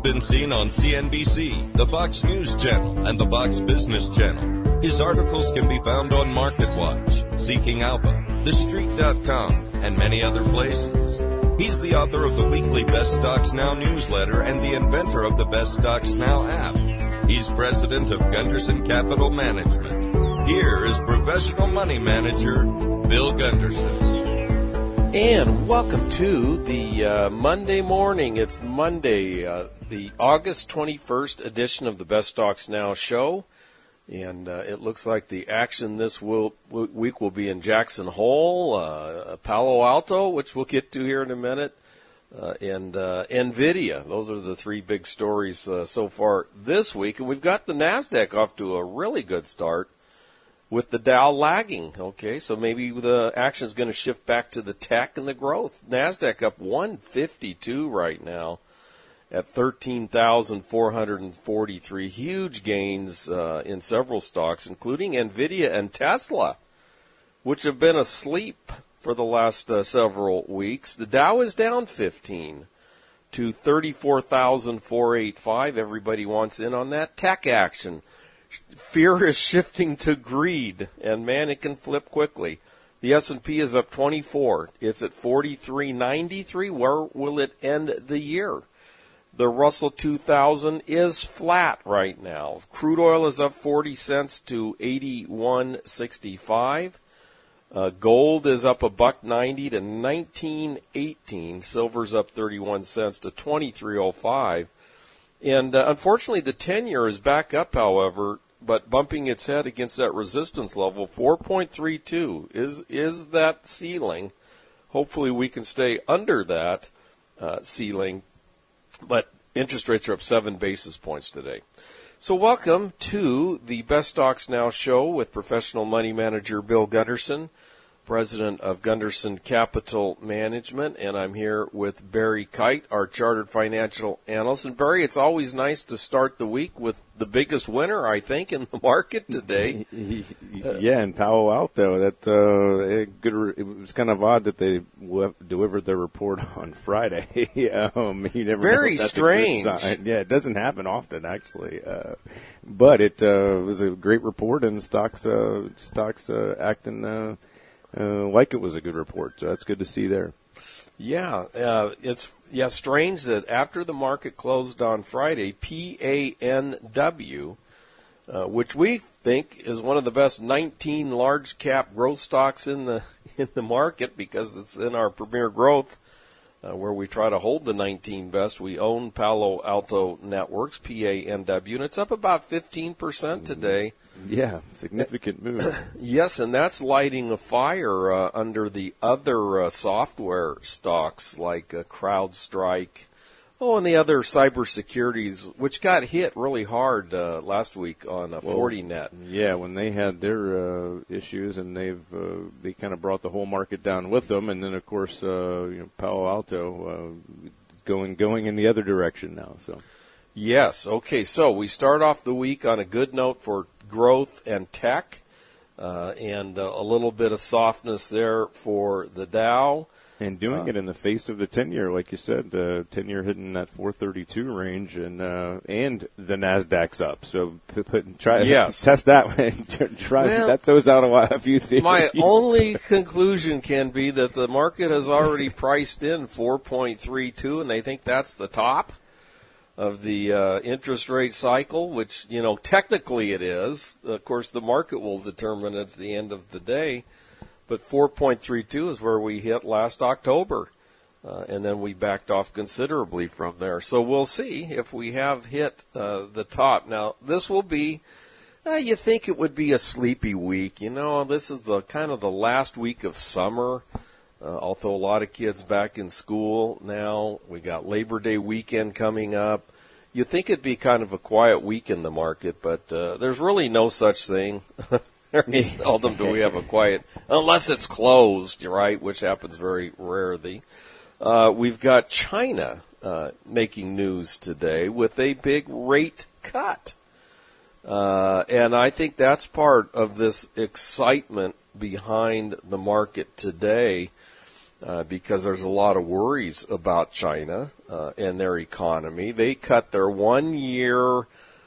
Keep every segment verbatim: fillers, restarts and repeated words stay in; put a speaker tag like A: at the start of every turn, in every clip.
A: been seen on C N B C, the Fox News Channel, and the Fox Business Channel. His articles can be found on MarketWatch, Seeking Alpha, The Street dot com, and many other places. He's the author of the weekly Best Stocks Now newsletter and the inventor of the Best Stocks Now app. He's president of Gunderson Capital Management. Here is professional money manager Bill Gunderson.
B: And welcome to the uh, Monday morning. It's Monday, uh, the August twenty-first edition of the Best Stocks Now show. And uh, it looks like the action this will, week will be in Jackson Hole, uh, Palo Alto, which we'll get to here in a minute, uh, and uh, NVIDIA. Those are the three big stories uh, so far this week. And we've got the NASDAQ off to a really good start, with the Dow lagging. Okay, so maybe the action is going to shift back to the tech and the growth. NASDAQ up one fifty-two right now at thirteen thousand four hundred forty-three. Huge gains uh, in several stocks, including NVIDIA and Tesla, which have been asleep for the last uh, several weeks. The Dow is down fifteen to thirty-four thousand four hundred eighty-five. Everybody wants in on that tech action. Fear is shifting to greed, and man, it can flip quickly. The S and P is up twenty-four. It's at forty-three ninety-three. Where will it end the year? The Russell two thousand is flat right now. Crude oil is up forty cents to eighty-one sixty-five. Uh, gold is up a buck ninety to nineteen eighteen. Silver's up thirty-one cents to twenty-three oh five. And uh, unfortunately, the ten-year is back up, however, but bumping its head against that resistance level, four point three two is is that ceiling. Hopefully, we can stay under that uh, ceiling, but interest rates are up seven basis points today. So welcome to the Best Stocks Now show with professional money manager Bill Gunderson, president of Gunderson Capital Management, and I'm here with Barry Kite, our chartered financial analyst. And Barry, it's always nice to start the week with the biggest winner, I think, in the market today.
C: Yeah, in Palo Alto, that uh, it, good, it was kind of odd that they w- delivered their report on Friday. um, you never
B: Very
C: know if that's
B: strange.
C: A good sign. Yeah, it doesn't happen often, actually. Uh, but it uh, was a great report, and stocks uh, stocks uh, acting. Uh, Uh, like it was a good report, so that's good to see there.
B: Yeah, uh, it's yeah strange that after the market closed on Friday, P A N W, uh, which we think is one of the best nineteen large cap growth stocks in the in the market because it's in our premier growth, uh, where we try to hold the nineteen best. We own Palo Alto Networks, P A N W, and it's up about fifteen percent today.
C: Yeah, significant move.
B: Yes, and that's lighting a fire uh, under the other uh, software stocks like uh, CrowdStrike. Oh, and the other cybersecurities, which got hit really hard uh, last week on uh, well, Fortinet.
C: Yeah, when they had their uh, issues, and they've uh, they kind of brought the whole market down with them, and then of course uh, you know, Palo Alto uh, going going in the other direction now. So.
B: Yes. Okay. So we start off the week on a good note for growth and tech, uh, and uh, a little bit of softness there for the Dow.
C: And doing
B: uh,
C: it in the face of the ten-year, like you said, the ten-year hitting that four thirty-two range, and uh, and the Nasdaq's up. So put, put, try
B: yes.
C: test that. try
B: well,
C: that throws out a, lot, a few things.
B: My only conclusion can be that the market has already priced in four point three two, and they think that's the top of the uh, interest rate cycle, which, you know, technically it is. Of course, the market will determine at the end of the day. But four point three two is where we hit last October, uh, and then we backed off considerably from there. So we'll see if we have hit uh, the top. Now, this will be, uh, you think it would be a sleepy week. You know, this is the kind of the last week of summer. Uh, although a lot of kids back in school now, we got Labor Day weekend coming up. You'd think it'd be kind of a quiet week in the market, but uh, there's really no such thing. Very seldom do we have a quiet, unless it's closed, right, which happens very rarely. Uh, we've got China uh, making news today with a big rate cut. Uh, and I think that's part of this excitement behind the market today. Uh, because there's a lot of worries about China. uh, and their economy. They cut their one-year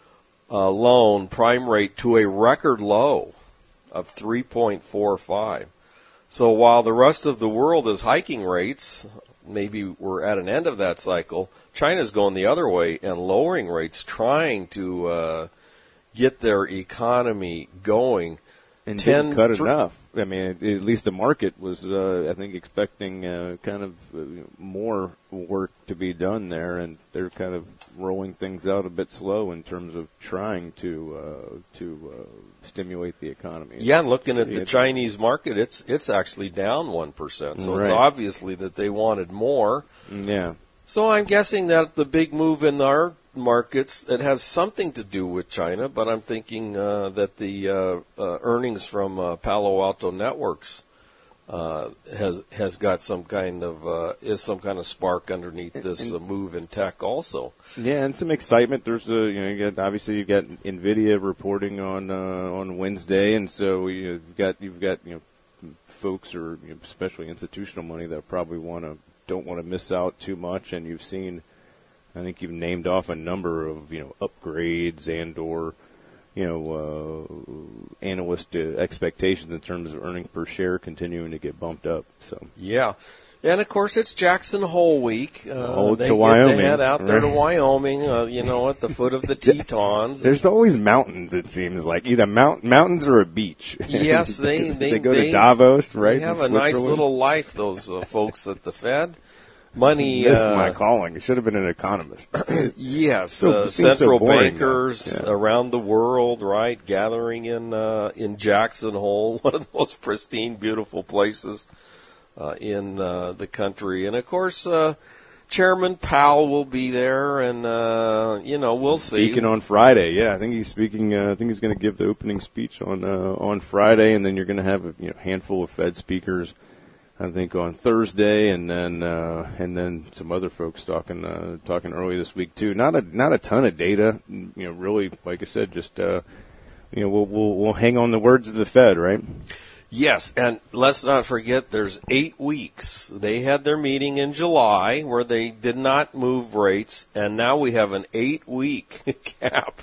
B: uh, loan prime rate to a record low of three point four five. So while the rest of the world is hiking rates, maybe we're at an end of that cycle, China's going the other way and lowering rates, trying to uh, get their economy going.
C: And didn't cut enough. I mean, at least the market was, uh, I think, expecting uh, kind of uh, more work to be done there, and they're kind of rolling things out a bit slow in terms of trying to uh, to uh, stimulate the economy.
B: Yeah, and looking at the Chinese market, it's it's actually down one percent. So
C: right.
B: It's obviously that they wanted more.
C: Yeah.
B: So I'm guessing that the big move in our markets, it has something to do with China, but I'm thinking uh, that the uh, uh, earnings from uh, Palo Alto Networks uh, has has got some kind of uh, is some kind of spark underneath this uh, move in tech also.
C: Yeah, and some excitement. There's a you know you got, obviously you've got Nvidia reporting on uh, on Wednesday, and so you've got you've got you know folks or you know, especially institutional money that probably want to don't want to miss out too much, and you've seen. I think you've named off a number of, you know, upgrades and or, you know, uh, analyst uh, expectations in terms of earnings per share continuing to get bumped up. So
B: yeah. And, of course, it's Jackson Hole week. Uh,
C: oh,
B: they
C: to
B: get
C: Wyoming.
B: to head out there
C: right.
B: to Wyoming, uh, you know, at the foot of the Tetons.
C: There's always mountains, it seems like. Either mount, mountains or a beach.
B: Yes, they, they,
C: they go
B: they,
C: to Davos, right?
B: They have a nice little life, those uh, folks at the Fed. Money.
C: Missed
B: uh,
C: my calling. I should have been an economist.
B: yes,
C: so,
B: uh, central
C: so boring,
B: bankers
C: yeah.
B: around the world, right, gathering in uh, in Jackson Hole, one of the most pristine, beautiful places uh, in uh, the country. And of course, uh, Chairman Powell will be there, and uh, you know we'll see.
C: Speaking on Friday, yeah, I think he's speaking. Uh, I think he's going to give the opening speech on uh, on Friday, and then you're going to have a you know, handful of Fed speakers. I think on Thursday, and then uh, and then some other folks talking uh, talking early this week too. Not a not a ton of data, you know. Really, like I said, just uh, you know, we'll, we'll we'll hang on the words of the Fed, right?
B: Yes, and let's not forget there's eight weeks. They had their meeting in July where they did not move rates, and now we have an eight-week cap.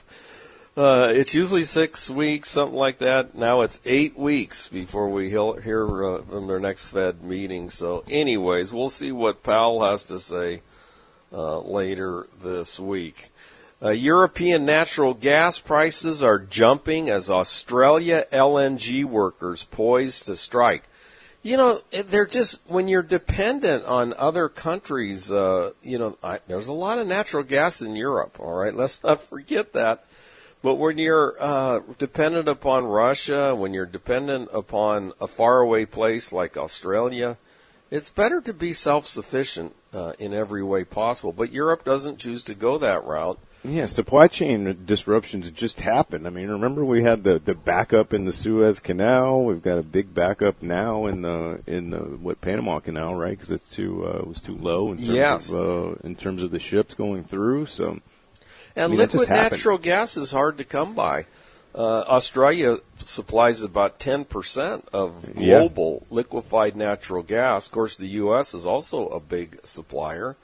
B: Uh, it's usually six weeks, something like that. Now it's eight weeks before we hear uh, from their next Fed meeting. So anyways, we'll see what Powell has to say uh, later this week. Uh, European natural gas prices are jumping as Australia L N G workers poised to strike. You know, they're just, when you're dependent on other countries, uh, you know, I, there's a lot of natural gas in Europe, all right? Let's not forget that. But when you're uh, dependent upon Russia, when you're dependent upon a faraway place like Australia, it's better to be self-sufficient uh, in every way possible. But Europe doesn't choose to go that route.
C: Yeah, supply chain disruptions just happened. I mean, remember we had the, the backup in the Suez Canal. We've got a big backup now in the in the what Panama Canal, right? Because it's too uh, it was too low in terms
B: yes.
C: of uh, in terms of the ships going through. So,
B: and
C: I mean,
B: liquid natural gas is hard to come by. Uh, Australia supplies about ten percent of global yeah. liquefied natural gas. Of course, the U S is also a big supplier.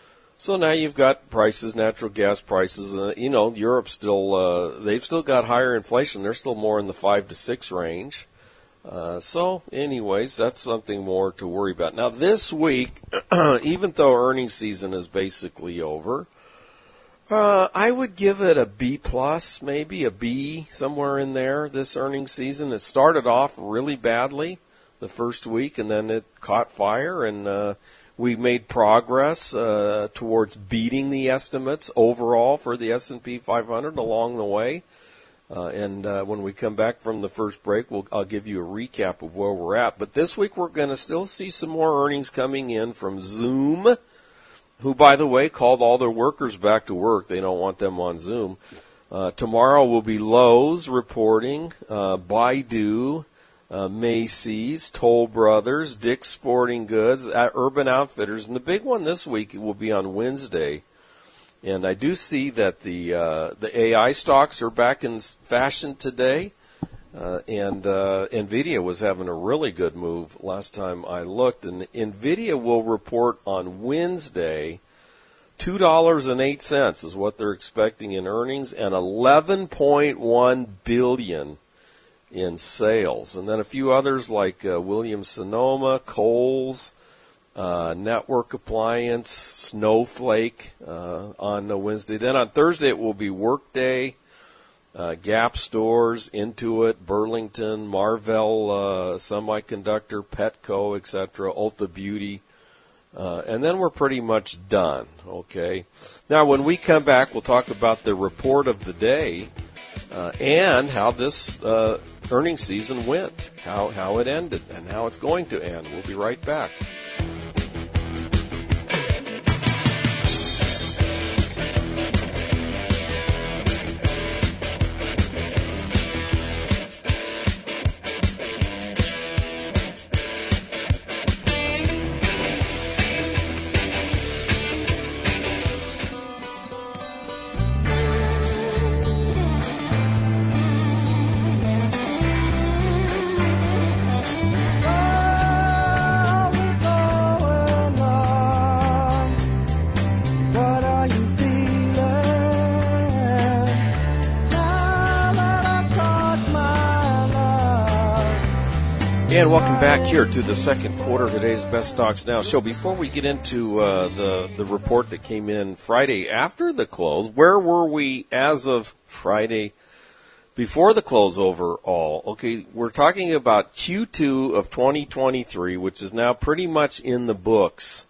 B: So now you've got prices, natural gas prices. Uh, you know, Europe still, uh, they've still got higher inflation. They're still more in the five to six range. Uh, so anyways, that's something more to worry about. Now this week, even though earnings season is basically over, uh, I would give it a B plus, maybe a B, somewhere in there, this earnings season. It started off really badly the first week, and then it caught fire, and, uh, we made progress uh, towards beating the estimates overall for the S and P five hundred along the way. Uh, and uh, when we come back from the first break, we'll, I'll give you a recap of where we're at. But this week we're going to still see some more earnings coming in from Zoom, who, by the way, called all their workers back to work. They don't want them on Zoom. Uh, tomorrow will be Lowe's reporting, uh, Baidu, Uh, Macy's, Toll Brothers, Dick's Sporting Goods, uh, Urban Outfitters, and the big one this week will be on Wednesday. And I do see that the uh, the A I stocks are back in fashion today, uh, and uh, Nvidia was having a really good move last time I looked. And Nvidia will report on Wednesday, two dollars and eight cents is what they're expecting in earnings, and eleven point one billion dollars in sales. And then a few others like uh, Williams-Sonoma, Kohl's, uh, Network Appliance, Snowflake uh, on uh, Wednesday. Then on Thursday it will be Workday, uh, Gap Stores, Intuit, Burlington, Marvell uh, Semiconductor, Petco, et cetera, Ulta Beauty. Uh, and then we're pretty much done, okay? Now, when we come back, we'll talk about the report of the day uh, and how this uh, earnings season went, how, how it ended, and how it's going to end. We'll be right back. And welcome back here to the second quarter of today's Best Stocks Now show. Before we get into uh, the the report that came in Friday after the close, where were we as of Friday before the close overall? Okay, we're talking about Q two of twenty twenty-three, which is now pretty much in the books.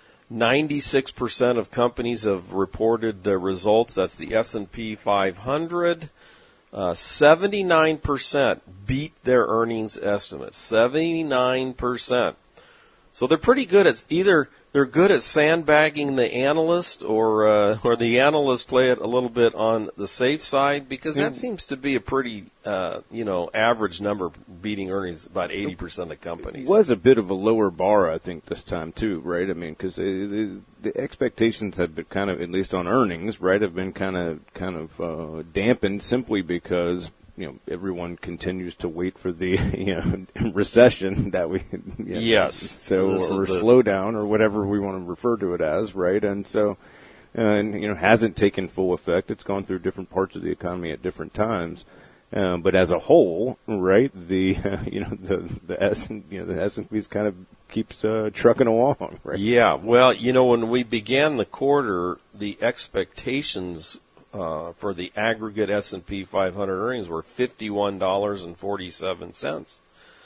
B: ninety-six percent of companies have reported uh, results. That's the S and P five hundred. Uh, seventy-nine percent beat their earnings estimates. seventy-nine percent. So they're pretty good at either they're good at sandbagging the analyst, or uh, or the analysts play it a little bit on the safe side, because that seems to be a pretty uh, you know average number, beating earnings about eighty percent of companies.
C: It was a bit of a lower bar, I think, this time too, right? I mean, because the, the expectations have been kind of, at least on earnings, right, have been kind of kind of uh, dampened simply because you know everyone continues to wait for the you know recession that we you know,
B: yes
C: so
B: this
C: or
B: the...
C: slowdown or whatever we want to refer to it as, right? And so uh, and you know hasn't taken full effect. It's gone through different parts of the economy at different times. Um, but as a whole, right, the uh, you know the the S you know the S and P's kind of keeps uh, trucking along, right?
B: Yeah, well, you know, when we began the quarter, the expectations uh, for the aggregate S and P five hundred earnings were fifty-one dollars and forty-seven cents.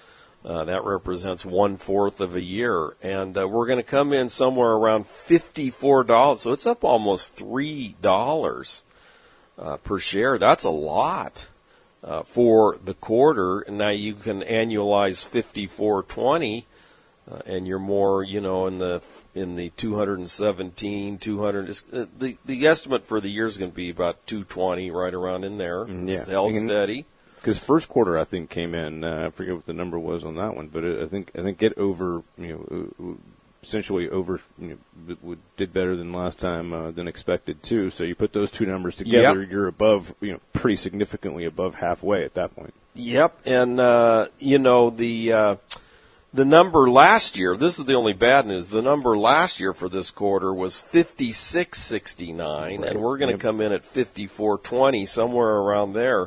B: Uh, that represents one fourth of a year, and uh, we're going to come in somewhere around fifty-four dollars. So it's up almost three dollars uh, per share. That's a lot. Uh, for the quarter, and now you can annualize fifty-four twenty, uh, and you're more, you know, in the in the two hundred seventeen, two hundred. Uh, the the estimate for the year is going to be about two twenty, right around in there.
C: Yeah,
B: it's held steady.
C: Because first quarter, I think, came in. Uh, I forget what the number was on that one, but it, I think I think it over, you know, essentially over, you know, did better than last time uh, than expected too. So you put those two numbers together,
B: yep.
C: You're above, you know, pretty significantly above halfway at that point.
B: Yep, and uh, you know the uh, the number last year. This is the only bad news. The number last year for this quarter was fifty-six sixty-nine, right. And we're going to yep. come in at fifty-four twenty, somewhere around there.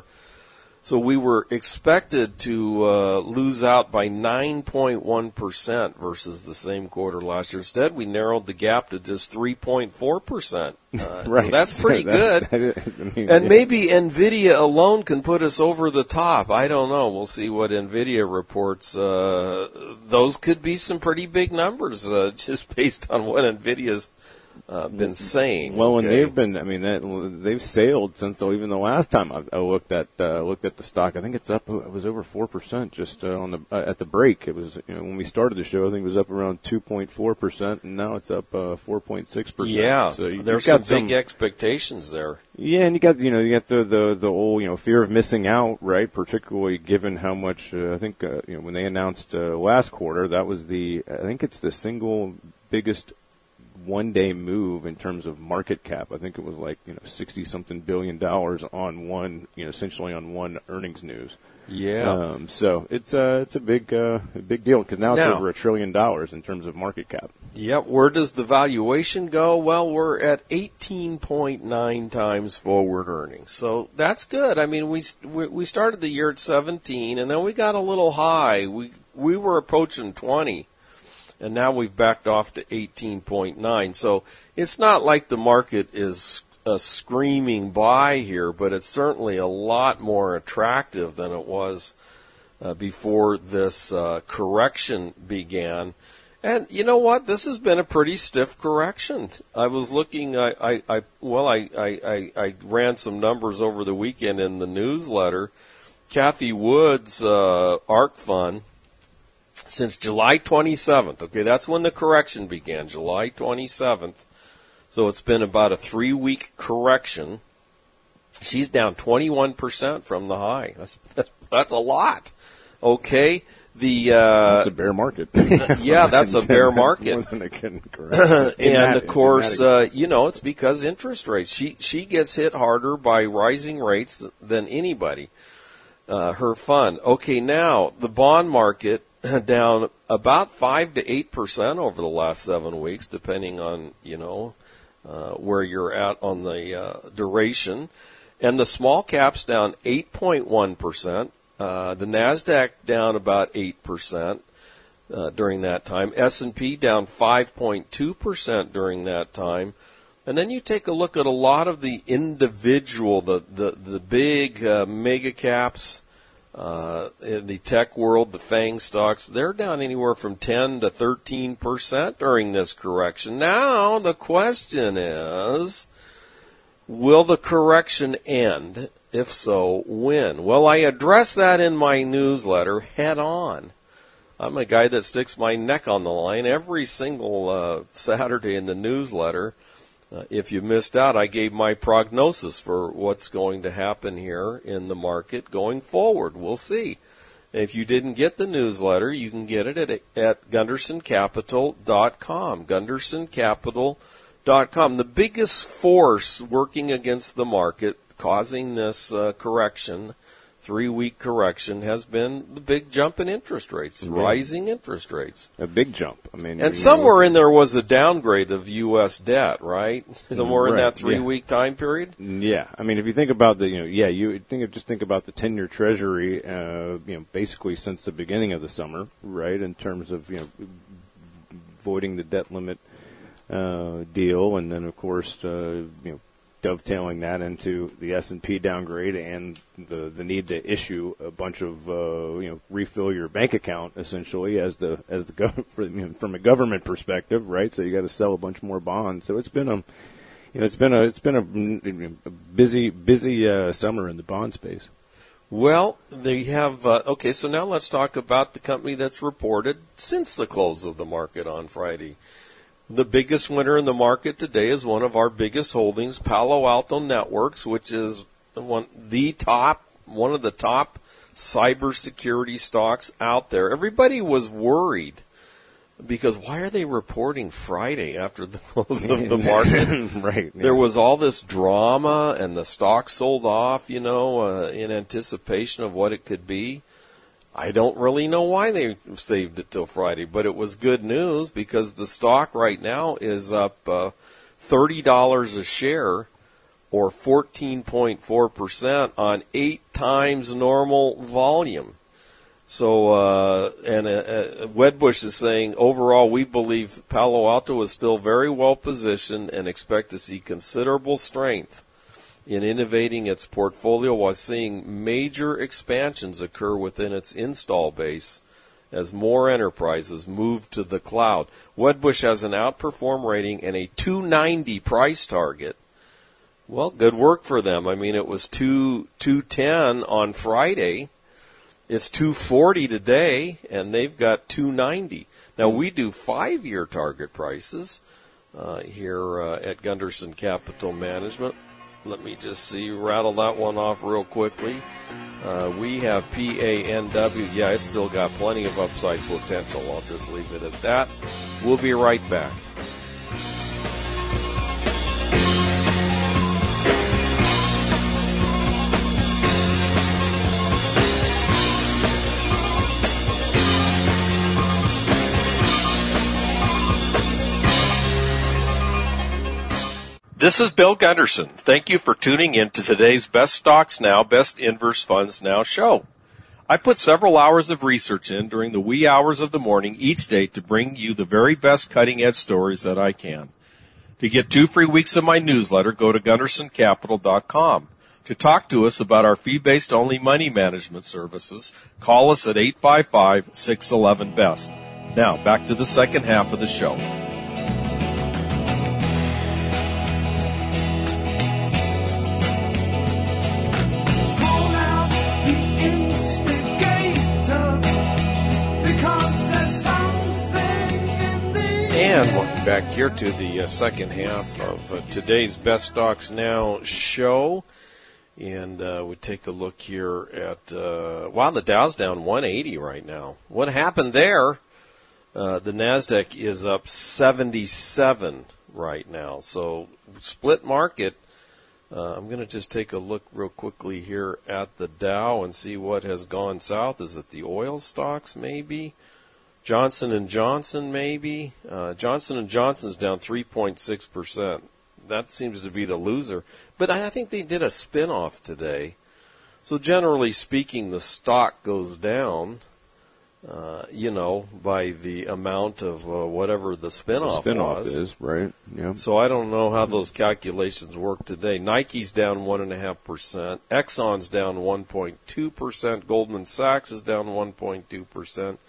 B: So we were expected to uh, lose out by nine point one percent versus the same quarter last year. Instead, we narrowed the gap to just three point four percent. Uh,
C: right.
B: So that's pretty that, good.
C: That, I mean,
B: and
C: yeah.
B: maybe NVIDIA alone can put us over the top. I don't know. We'll see what NVIDIA reports. Uh, those could be some pretty big numbers uh, just based on what NVIDIA's Uh, been saying.
C: Well,
B: okay.
C: and they've been, I mean, that, they've sailed since the, even the last time I, I looked at uh, looked at the stock. I think it's up. It was over four percent just uh, on the uh, at the break. It was, you know, when we started the show, I think it was up around two point four percent, and now it's up uh, four point six percent.
B: Yeah,
C: so you,
B: there's
C: got
B: some big some, expectations there.
C: Yeah, and you got you know you got the the the old you know fear of missing out, right? Particularly given how much uh, I think uh, you know when they announced uh, last quarter, that was the I think it's the single biggest one-day move in terms of market cap. I think it was like, you know, sixty-something billion dollars on one, you know, essentially on one earnings news.
B: Yeah.
C: Um, so it's uh, it's a big uh, a big deal because now, now it's over a trillion dollars in terms of market cap.
B: Yep. Where does the valuation go? Well, we're at eighteen point nine times forward earnings. So that's good. I mean, we we started the year at seventeen, and then we got a little high. We we were approaching twenty, and now we've backed off to eighteen point nine. So it's not like the market is a screaming buy here, but it's certainly a lot more attractive than it was uh, before this uh, correction began. And you know what? This has been a pretty stiff correction. I was looking, I, I, I well, I, I, I ran some numbers over the weekend in the newsletter. Kathy Wood's uh, ARK Fund, since July twenty-seventh, okay, that's when the correction began, July twenty-seventh. So it's been about a three-week correction. She's down twenty-one percent from the high. That's, that's, that's a lot, okay? The uh,
C: That's a bear market.
B: Yeah, that's a bear market. And of course, uh, you know, it's because interest rates. She she gets hit harder by rising rates than anybody. Uh, her fund. Okay, now the bond market down about five to eight percent over the last seven weeks, depending on you know uh, where you're at on the uh, duration, and the small caps down eight point one percent. Uh, the NASDAQ down about eight percent uh, during that time. S and P down five point two percent during that time. And then you take a look at a lot of the individual, the, the, the big uh, mega caps uh, in the tech world, the FANG stocks, they're down anywhere from ten to thirteen percent during this correction. Now the question is, will the correction end? If so, when? Well, I address that in my newsletter head on. I'm a guy that sticks my neck on the line every single uh, Saturday in the newsletter. Uh, if you missed out, I gave my prognosis for what's going to happen here in the market going forward. We'll see. If you didn't get the newsletter, you can get it at, at Gunderson Capital dot com. Gunderson Capital dot com. The biggest force working against the market, causing this uh, correction, three-week correction, has been the big jump in interest rates, mm-hmm. rising interest rates.
C: A big jump. I mean,
B: and somewhere in there was a downgrade of U S debt, right? Somewhere right. in that three-week yeah. time period.
C: Yeah, I mean, if you think about the, you know, yeah, you think of, just think about the ten-year Treasury, uh, you know, basically since the beginning of the summer, right? In terms of you know, voiding the debt limit uh, deal, and then of course, uh, you know. dovetailing that into the S and P downgrade and the the need to issue a bunch of uh, you know refill your bank account essentially as the as the gov- for, you know, from a government perspective, right? So you got to sell a bunch more bonds. So it's been a you know it's been a it's been a, a busy busy uh, summer in the bond space.
B: Well, they have uh, okay. So now let's talk about the company that's reported since the close of the market on Friday. The biggest winner in the market today is one of our biggest holdings, Palo Alto Networks, which is one the top, one of the top cybersecurity stocks out there. Everybody was worried because why are they reporting Friday after the close of the market?
C: Right. Yeah.
B: There was all this drama, and the stock sold off, you know, uh, in anticipation of what it could be. I don't really know why they saved it till Friday, but it was good news because the stock right now is up uh, thirty dollars a share or fourteen point four percent on eight times normal volume. So, uh, and uh, uh, Wedbush is saying, overall, we believe Palo Alto is still very well positioned and expect to see considerable strength in innovating its portfolio while seeing major expansions occur within its install base as more enterprises move to the cloud. Wedbush has an outperform rating and a two ninety price target. Well, good work for them. I mean, it was two ten on Friday. It's two forty today, and they've got two ninety. Now, we do five-year target prices uh, here uh, at Gunderson Capital Management. Let me just see, rattle that one off real quickly. Uh, we have P A N W. Yeah, it's still got plenty of upside potential. I'll just leave it at that. We'll be right back. This is Bill Gunderson. Thank you for tuning in to today's Best Stocks Now, Best Inverse Funds Now show. I put several hours of research in during the wee hours of the morning each day to bring you the very best cutting-edge stories that I can. To get two free weeks of my newsletter, go to gunderson capital dot com. To talk to us about our fee-based only money management services, call us at eight five five, six one one, B E S T. Now, back to the second half of the show. And welcome back here to the uh, second half of uh, today's Best Stocks Now show. And uh, we take a look here at, uh, wow, the Dow's down one eighty right now. What happened there? Uh, the NASDAQ is up seventy-seven right now. So split market. Uh, I'm going to just take a look real quickly here at the Dow and see what has gone south. Is it the oil stocks maybe? Johnson and Johnson, maybe. Uh, Johnson and Johnson's down three point six percent. That seems to be the loser. But I think they did a spin-off today. So generally speaking, the stock goes down, uh, you know, by the amount of uh, whatever the spin-off,
C: the spin-off
B: was.
C: is, right? Yeah.
B: So I don't know how those calculations work today. Nike's down one point five percent. Exxon's down one point two percent. Goldman Sachs is down one point two percent.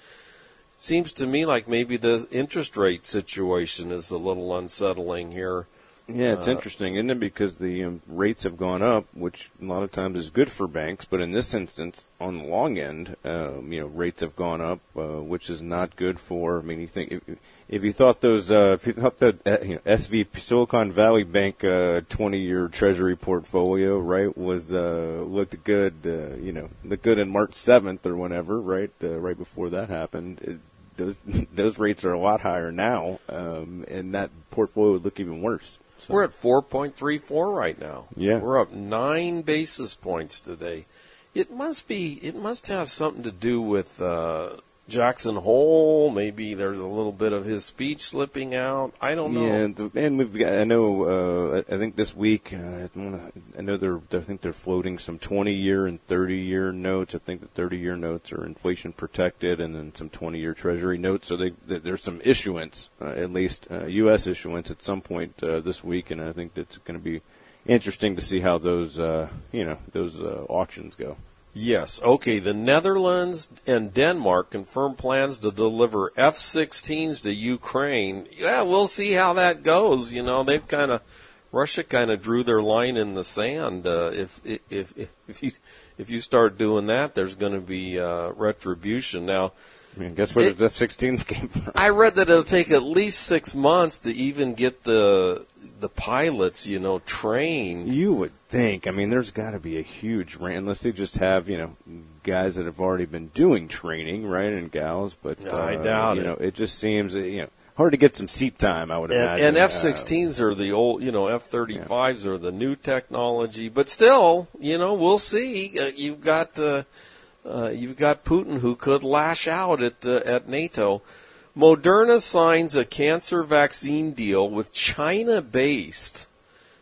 B: Seems to me like maybe the interest rate situation is a little unsettling here.
C: Yeah, it's
B: uh,
C: interesting, isn't it? Because the um, rates have gone up, which a lot of times is good for banks. But in this instance, on the long end, um, you know, rates have gone up, uh, which is not good for. I mean, you think if, if you thought those, uh, if you thought that uh, you know, S V P Silicon Valley Bank uh, twenty-year Treasury portfolio, right, was uh, looked good, uh, you know, looked good in March seventh or whenever, right, uh, right before that happened. It, those those rates are a lot higher now, um, and that portfolio would look even worse. So.
B: We're at four point three four right now.
C: Yeah.
B: We're up nine basis points today. It must be, it must have something to do with uh, Jackson Hole. Maybe there's a little bit of his speech slipping out. I don't know.
C: Yeah, the, and we've got, I know, uh, I think this week, uh, I know they're, I think they're floating some twenty-year and thirty-year notes. I think the thirty-year notes are inflation protected, and then some twenty-year Treasury notes. So they, they, there's some issuance, uh, at least uh, U S issuance at some point uh, this week, and I think it's going to be interesting to see how those, uh, you know, those uh, auctions go.
B: Yes. Okay. The Netherlands and Denmark confirm plans to deliver F sixteens to Ukraine. Yeah, we'll see how that goes. You know, they've kind of, Russia kind of drew their line in the sand. Uh, if, if, if, if you, if you start doing that, there's going to be, uh, retribution. Now,
C: I mean, guess where the F sixteens came from?
B: I read that it'll take at least six months to even get the, the pilots, you know, trained.
C: You would think. I mean, there's got to be a huge rant, unless they just have, you know, guys that have already been doing training, right, and gals. But
B: no,
C: uh,
B: I doubt
C: you
B: it.
C: know, it just seems, you know, hard to get some seat time, I would
B: and,
C: imagine.
B: And F sixteens are the old, you know, F thirty-fives yeah. are the new technology. But still, you know, we'll see. Uh, you've got uh, uh, you've got Putin who could lash out at uh, at NATO. Moderna signs a cancer vaccine deal with China-based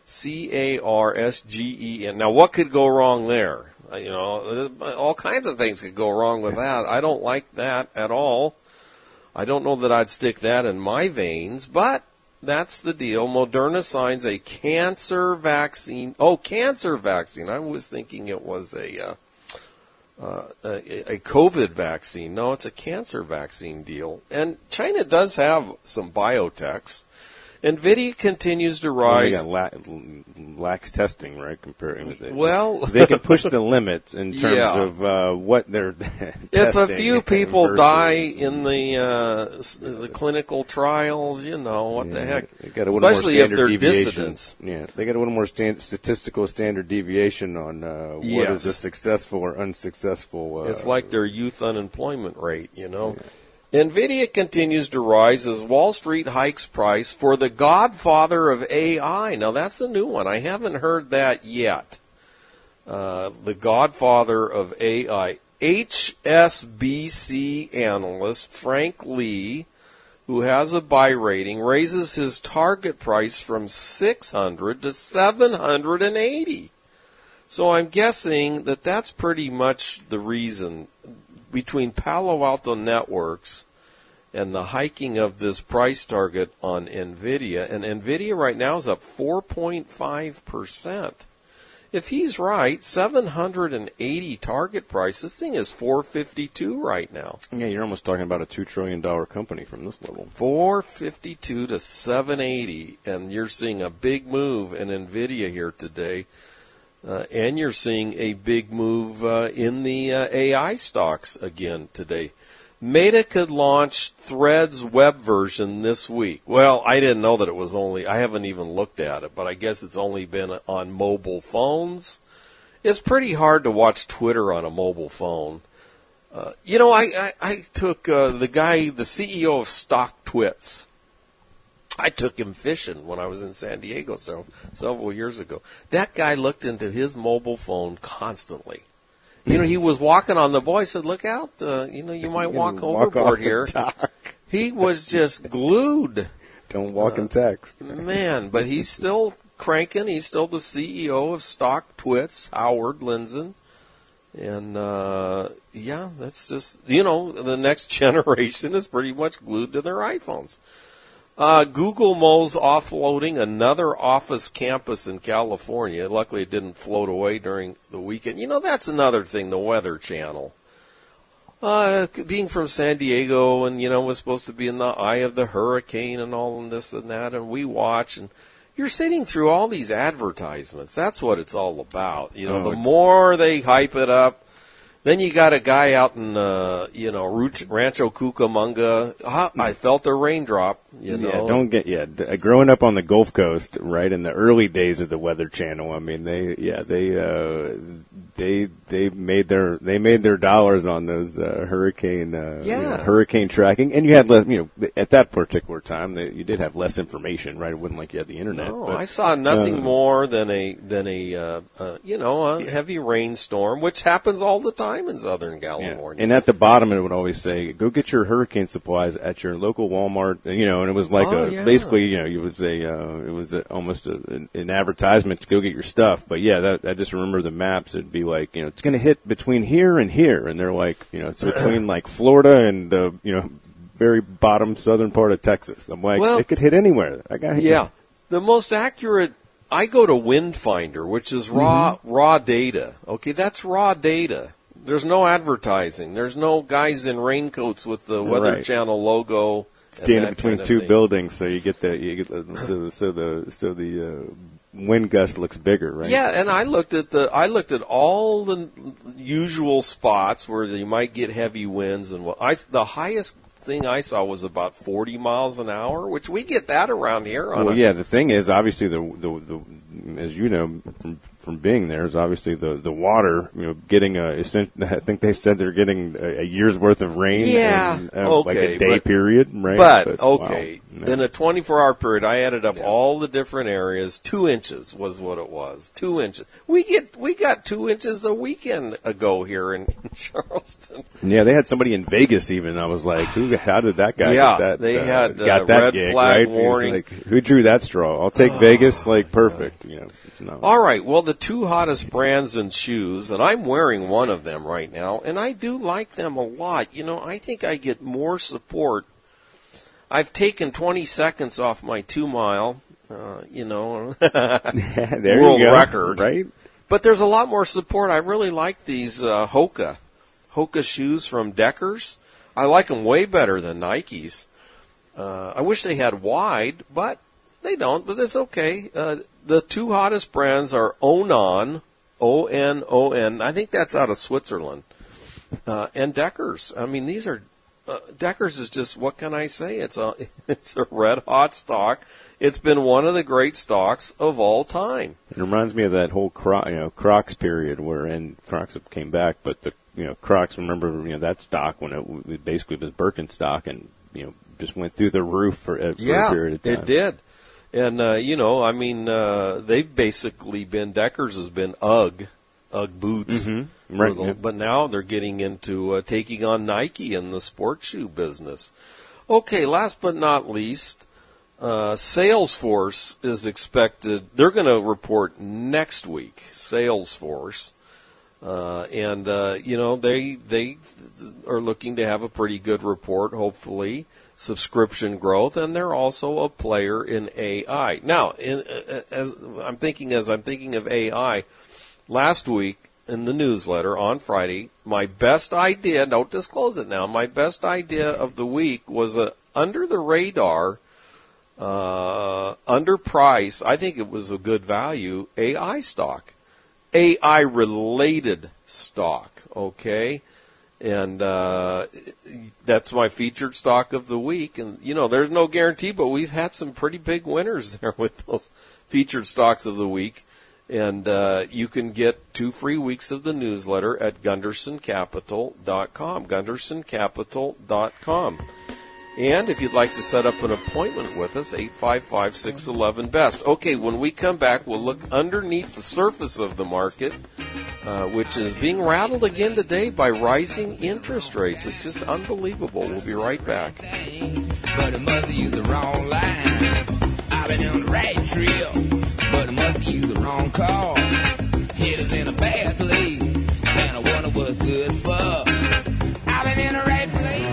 B: C A R S G E N. Now, what could go wrong there? You know, all kinds of things could go wrong with that. I don't like that at all. I don't know that I'd stick that in my veins, but that's the deal. Moderna signs a cancer vaccine. Oh, cancer vaccine. I was thinking it was a... Uh, Uh, a, a COVID vaccine. No, it's a cancer vaccine deal. And China does have some biotechs. NVIDIA continues to rise.
C: Well, they got la- lax testing, right? Comparing with it.
B: Well,
C: they can push the limits in terms
B: yeah.
C: of uh, what they're testing.
B: If a few people
C: versus,
B: die in the uh, the clinical trials, you know what
C: yeah,
B: the heck.
C: They got a
B: Especially
C: more
B: if they're
C: deviation.
B: dissidents.
C: Yeah, they got a little more stand- statistical standard deviation on uh, what
B: yes.
C: is a successful or unsuccessful. Uh,
B: it's like their youth unemployment rate, you know. Yeah. NVIDIA continues to rise as Wall Street hikes price for the godfather of A I. Now, that's a new one. I haven't heard that yet. Uh, the godfather of A I. H S B C analyst Frank Lee who has a buy rating, raises his target price from six hundred to seven hundred eighty. So I'm guessing that that's pretty much the reason between Palo Alto Networks and the hiking of this price target on NVIDIA. And NVIDIA right now is up four point five percent. If he's right, seven hundred eighty target price, this thing is four fifty-two right now.
C: Yeah, you're almost talking about a two trillion dollars company from this level.
B: four fifty-two to seven eighty, and you're seeing a big move in NVIDIA here today. Uh, and you're seeing a big move uh, in the uh, A I stocks again today. Meta could launch Threads web version this week. Well, I didn't know that it was only, I haven't even looked at it, but I guess it's only been on mobile phones. It's pretty hard to watch Twitter on a mobile phone. Uh, you know, I, I, I took uh, the guy, the C E O of StockTwits. I took him fishing when I was in San Diego several, several years ago. That guy looked into his mobile phone constantly. You know, he was walking on the boy. Said, "Look out! Uh, you know, you might walk,
C: walk
B: overboard
C: off
B: here."
C: dock.
B: He was just glued.
C: Don't walk
B: uh,
C: in text,
B: man. But he's still cranking. He's still the C E O of StockTwits, Howard Lindzen, and uh, yeah, that's just, you know, the next generation is pretty much glued to their iPhones. Uh, Google Mo's offloading another office campus in California. Luckily, it didn't float away during the weekend. You know, that's another thing, the Weather Channel. Uh, being from San Diego and, you know, was supposed to be in the eye of the hurricane and all and this and that, and we watch, and you're sitting through all these advertisements. That's what it's all about. You know,
C: oh,
B: the more they hype it up, then you got a guy out in, uh, you know, Rancho Cucamonga. Ah, I felt a raindrop, you know.
C: Yeah, don't get, yeah, growing up on the Gulf Coast, right, in the early days of the Weather Channel, I mean, they, yeah, they, uh, they, they made their, they made their dollars on those, uh, hurricane, uh,
B: yeah.
C: you know, hurricane tracking. And you had less, you know, at that particular time, they, you did have less information, right? It wasn't like you had the internet.
B: No,
C: but,
B: I saw nothing
C: uh,
B: more than a, than a, uh, uh, you know, a yeah. heavy rainstorm, which happens all the time in Southern California.
C: Yeah. And at the bottom, it would always say, go get your hurricane supplies at your local Walmart, you know, and it was like
B: oh,
C: a,
B: yeah.
C: basically, you know, you would say, uh, it was a, almost a, an, an advertisement to go get your stuff. But yeah, that, I just remember the maps. It'd be like, you know, it's going to hit between here and here. And they're like, you know, it's between like Florida and the, you know, very bottom southern part of Texas. I'm like,
B: well,
C: it could hit anywhere. I got
B: Yeah. You. The most accurate, I go to Windfinder, which is raw, mm-hmm. raw data. Okay. That's raw data. There's no advertising. There's no guys in raincoats with the Weather
C: right.
B: Channel logo
C: standing between
B: kind of
C: two
B: thing.
C: buildings, so you get the you get the, so, so the so the uh, wind gust looks bigger, right?
B: Yeah, and I looked at the I looked at all the usual spots where you might get heavy winds, and what I the highest thing I saw was about forty miles an hour, which we get that around here. On
C: well,
B: a,
C: yeah. The thing is, obviously, the, the the as you know from from being there, is obviously the the water. You know, getting a. I think they said they're getting a, a year's worth of rain.
B: Yeah,
C: in, uh,
B: okay,
C: like a day
B: but,
C: period, right?
B: But,
C: but
B: okay,
C: wow, no.
B: in a twenty-four hour period, I added up
C: yeah.
B: all the different areas. Two inches was what it was. Two inches. We get we got two inches a weekend ago here in Charleston.
C: Yeah, they had somebody in Vegas. Even I was like, who? How did that guy?
B: Yeah,
C: get that,
B: they
C: uh,
B: had uh,
C: got that
B: red
C: gig,
B: flag
C: right?
B: warnings.
C: Like, who drew that straw? I'll take Vegas. Like perfect. You know. No.
B: All right. Well, the two hottest brands in shoes, and I'm wearing one of them right now, and I do like them a lot. You know, I think I get more support. I've taken twenty seconds off my two mile, uh, you know,
C: there
B: world
C: you go.
B: record.
C: Right?
B: But there's a lot more support. I really like these uh, Hoka, Hoka shoes from Deckers. I like them way better than Nikes. Uh, I wish they had wide, but they don't. But that's okay. Uh, The two hottest brands are Onon, O N O N. I think that's out of Switzerland. Uh, and Deckers. I mean, these are uh, Deckers is just, what can I say? It's a it's a red hot stock. It's been one of the great stocks of all time.
C: It reminds me of that whole Cro- you know Crocs period where and Crocs came back, but the you know Crocs, remember you know that stock when it, it basically was Birkenstock and you know just went through the roof for, for
B: yeah,
C: a period of time.
B: It did. And, uh, you know, I mean, uh, they've basically been, Deckers has been UGG, UGG boots.
C: Mm-hmm. Right,
B: the,
C: yeah.
B: But now they're getting into uh, taking on Nike in the sports shoe business. Okay, last but not least, uh, Salesforce is expected, they're going to report next week, Salesforce. Uh, and, uh, you know, they, they are looking to have a pretty good report, hopefully, subscription growth, and they're also a player in A I. Now, in, as I'm thinking, as I'm thinking of A I, last week in the newsletter on Friday, my best idea, don't disclose it now, my best idea of the week was a under the radar, uh, under price, I think it was a good value, A I stock. A I related stock, okay? And uh, that's my featured stock of the week. And, you know, there's no guarantee, but we've had some pretty big winners there with those featured stocks of the week. And uh, you can get two free weeks of the newsletter at gunderson capital dot com, gunderson capital dot com. And if you'd like to set up an appointment with us, eight five five, six one one, B E S T. Okay, when we come back, we'll look underneath the surface of the market, uh, which is being rattled again today by rising interest rates. It's just unbelievable. We'll be right back.
D: But I must use the wrong line. I've been on the right trail, but I must use the wrong call. Hit us in a bad place, and I wonder what's good for. I've been in the right place.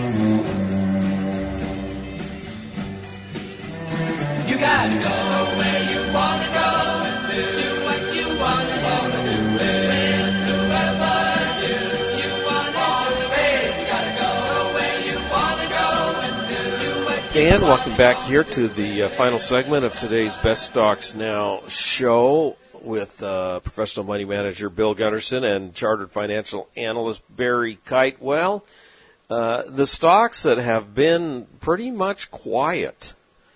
D: You gotta go where you wanna go and do what you wanna do. And whoever you, you wanna do it. You gotta go where you wanna go and do what you
B: And welcome back here to the uh, final segment of today's Best Stocks Now show with uh, professional money manager Bill Gunderson and chartered financial analyst Barry Kite. Well, uh, the stocks that have been pretty much quiet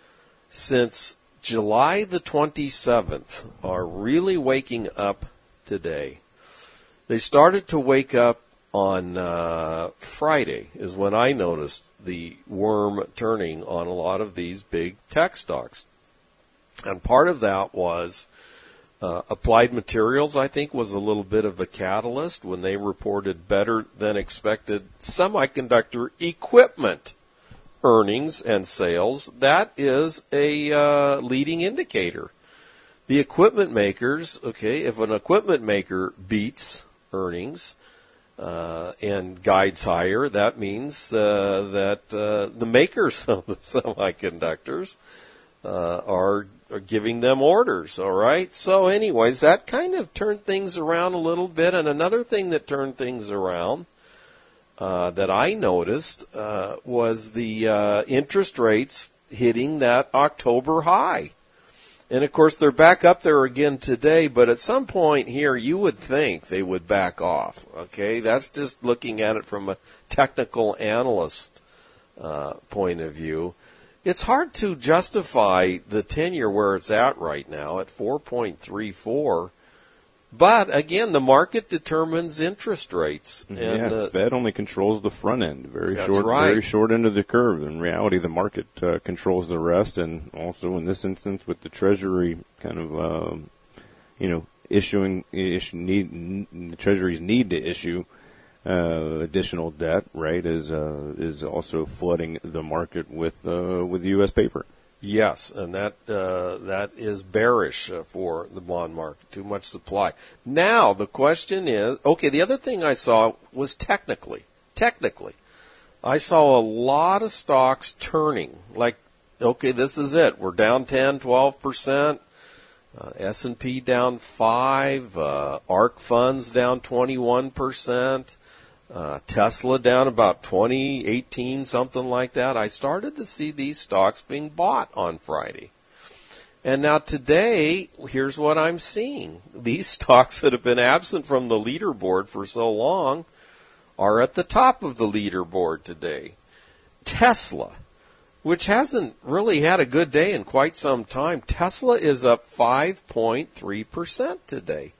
B: since July the twenty-seventh are really waking up today. They started to wake up on uh, Friday is when I noticed the worm turning on a lot of these big tech stocks. And part of that was uh, Applied Materials, I think, was a little bit of a catalyst when they reported better than expected semiconductor equipment earnings and sales. That is a uh, leading indicator. The equipment makers, okay, if an equipment maker beats earnings uh, and guides higher, that means uh, that uh, the makers of the semiconductors uh, are, are giving them orders, all right? So anyways, that kind of turned things around a little bit. And another thing that turned things around Uh, that I noticed uh, was the uh, interest rates hitting that October high. And, of course, they're back up there again today, but at some point here you would think they would back off, okay? That's just looking at it from a technical analyst uh, point of view. It's hard to justify the ten-year where it's at right now at four point three four. But, again, the market determines interest rates. And,
C: yeah,
B: uh,
C: Fed only controls the front end, very
B: That's
C: short,
B: right.
C: very short end of the curve. In reality, the market uh, controls the rest, and also in this instance, with the Treasury kind of, um, you know, issuing, issue need, the Treasury's need to issue uh, additional debt, right, is uh, is also flooding the market with uh, with U S paper.
B: Yes, and that uh, that is bearish uh, for the bond market. Too much supply. Now the question is, okay. The other thing I saw was technically, technically, I saw a lot of stocks turning. Like, okay, this is it. We're down ten, twelve percent. Uh, S and P down five. Uh, ARK funds down twenty-one percent. Uh, Tesla down about twenty, eighteen, something like that. I started to see these stocks being bought on Friday. And now today, here's what I'm seeing. These stocks that have been absent from the leaderboard for so long are at the top of the leaderboard today. Tesla, which hasn't really had a good day in quite some time, Tesla is up five point three percent today.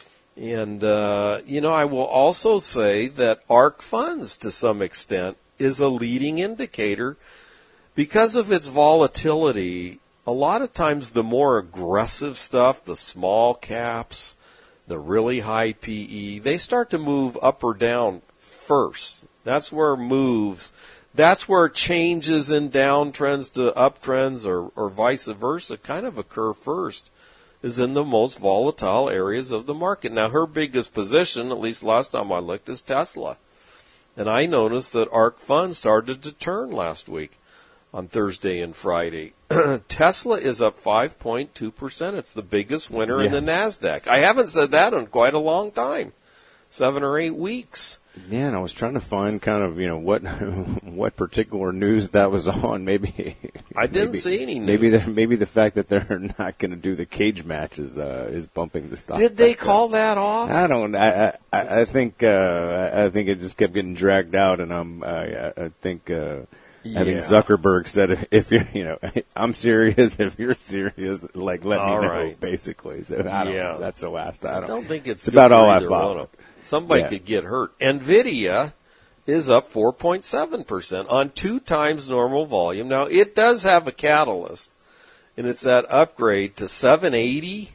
B: And, uh, you know, I will also say that ARK funds, to some extent, is a leading indicator. Because of its volatility, a lot of times the more aggressive stuff, the small caps, the really high P E, they start to move up or down first. That's where moves that's where changes in downtrends to uptrends or, or vice versa kind of occur first, is in the most volatile areas of the market. Now, her biggest position, at least last time I looked, is Tesla. And I noticed that ARK funds started to turn last week on Thursday and Friday. Tesla is up five point two percent. It's the biggest winner
C: Yeah.
B: in the NASDAQ. I haven't said that in quite a long time, seven or eight weeks.
C: Yeah, and I was trying to find kind of, you know, what what particular news that was on. Maybe
B: I didn't
C: maybe,
B: see any news.
C: Maybe the, maybe the fact that they're not going to do the cage matches uh, is bumping the stock.
B: Did they
C: back
B: call
C: up.
B: that off?
C: I don't. I I, I think uh, I think it just kept getting dragged out, and I'm. I, I think. Uh, I think
B: Yeah.
C: Zuckerberg said, if, if you're, you know, I'm serious. If you're serious, like let
B: All
C: me know.
B: right.
C: Basically, so I don't
B: Yeah.
C: know. That's the last. I
B: I
C: don't.
B: don't think it's,
C: It's
B: good
C: about
B: for
C: all I
B: either one
C: follow.
B: of them. Somebody
C: Yeah.
B: could get hurt. NVIDIA is up four point seven percent on two times normal volume. Now, it does have a catalyst, and it's that upgrade to seven eighty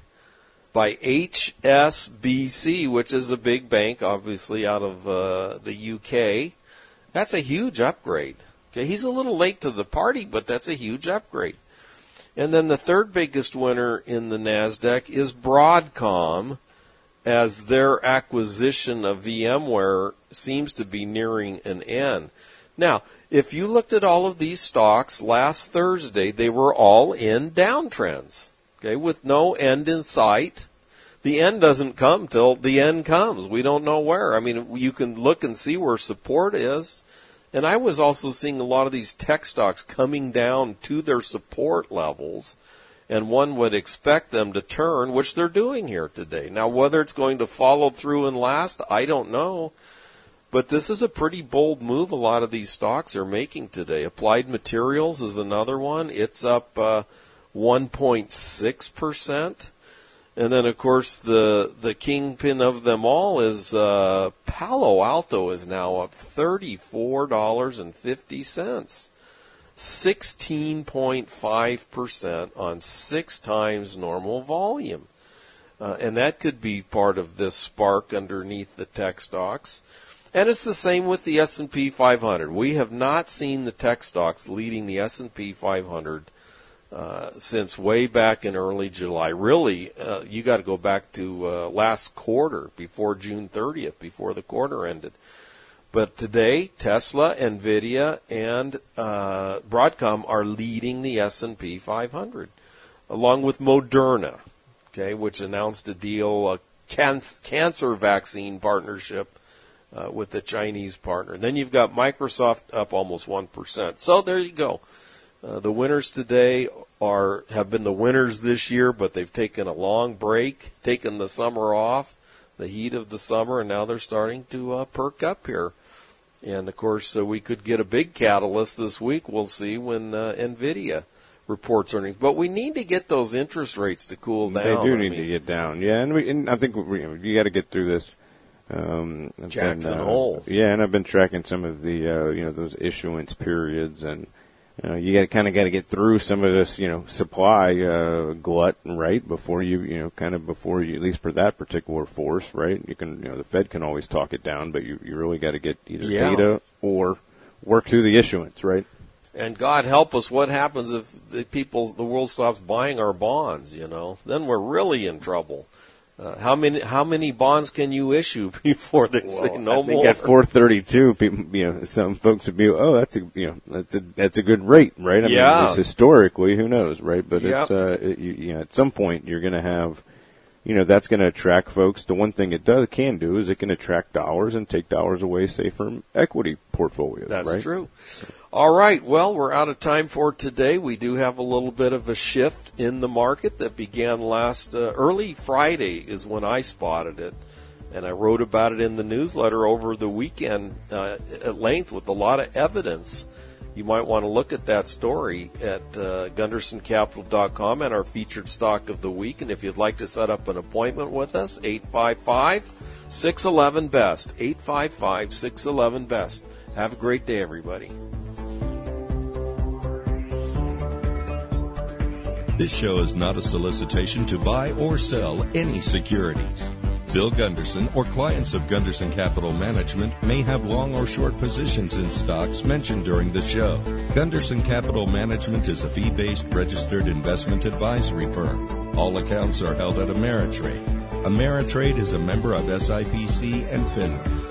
B: by H S B C, which is a big bank, obviously, out of uh, the U K. That's a huge upgrade. Okay, he's a little late to the party, but that's a huge upgrade. And then the third biggest winner in the NASDAQ is Broadcom, as their acquisition of VMware seems to be nearing an end. Now, if you looked at all of these stocks last Thursday, they were all in downtrends, okay, with no end in sight. The end doesn't come till the end comes. We don't know where. I mean, you can look and see where support is. And I was also seeing a lot of these tech stocks coming down to their support levels, and one would expect them to turn, which they're doing here today. Now, whether it's going to follow through and last, I don't know. But this is a pretty bold move a lot of these stocks are making today. Applied Materials is another one. It's up uh, one point six percent. And then, of course, the the kingpin of them all is uh, Palo Alto is now up thirty-four dollars and fifty cents, sixteen point five percent on six times normal volume. Uh, and that could be part of this spark underneath the tech stocks. And it's the same with the S and P five hundred. We have not seen the tech stocks leading the S and P five hundred Uh, since way back in early July. Really, uh, you got to go back to uh, last quarter, before June thirtieth, before the quarter ended. But today, Tesla, NVIDIA, and uh, Broadcom are leading the S and P five hundred, along with Moderna, okay, which announced a deal, a can- cancer vaccine partnership uh, with the Chinese partner. Then you've got Microsoft up almost one percent. So there you go. Uh, the winners today are have been the winners this year, but they've taken a long break, taken the summer off, the heat of the summer, and now they're starting to uh, perk up here. And, of course, uh, we could get a big catalyst this week, we'll see, when uh, NVIDIA reports earnings. But we need to get those interest rates to cool down.
C: They do
B: I
C: need
B: mean,
C: to get down. Yeah, and, we, and I think we, you got to get through this. Um, I've
B: Jackson
C: been, uh,
B: Hole.
C: Yeah, and I've been tracking some of the, uh, you know, those issuance periods, and you know, you got kind of got to get through some of this, you know, supply uh, glut, right? Before you, you know, kind of before you, at least for that particular force, right? You can, you know, the Fed can always talk it down, but you, you really got to get either
B: Yeah.
C: data or work through the issuance, right?
B: And God help us, what happens if the people, the world stops buying our bonds? You know, then we're really in trouble. Uh, how many how many bonds can you issue before they say
C: Well,
B: no
C: I think
B: more?
C: at four thirty-two, people, you know, some folks would be, oh, that's a, you know, that's a that's a good rate, right? I
B: Yeah.
C: mean, just historically, who knows, right? But
B: Yep.
C: it's, uh, it, you, you know, at some point, you're going to have, you know, that's going to attract folks. The one thing it does can do is it can attract dollars and take dollars away, say, from equity portfolios.
B: That's
C: right?
B: true. All right. Well, we're out of time for today. We do have a little bit of a shift in the market that began last uh, early Friday is when I spotted it. And I wrote about it in the newsletter over the weekend uh, at length with a lot of evidence. You might want to look at that story at uh, gunderson capital dot com and our featured stock of the week. And if you'd like to set up an appointment with us, eight five five, six one one, B E S T, eight five five, six one one, B E S T. Have a great day, everybody.
A: This show is not a solicitation to buy or sell any securities. Bill Gunderson or clients of Gunderson Capital Management may have long or short positions in stocks mentioned during the show. Gunderson Capital Management is a fee-based registered investment advisory firm. All accounts are held at Ameritrade. Ameritrade is a member of S I P C and FINRA.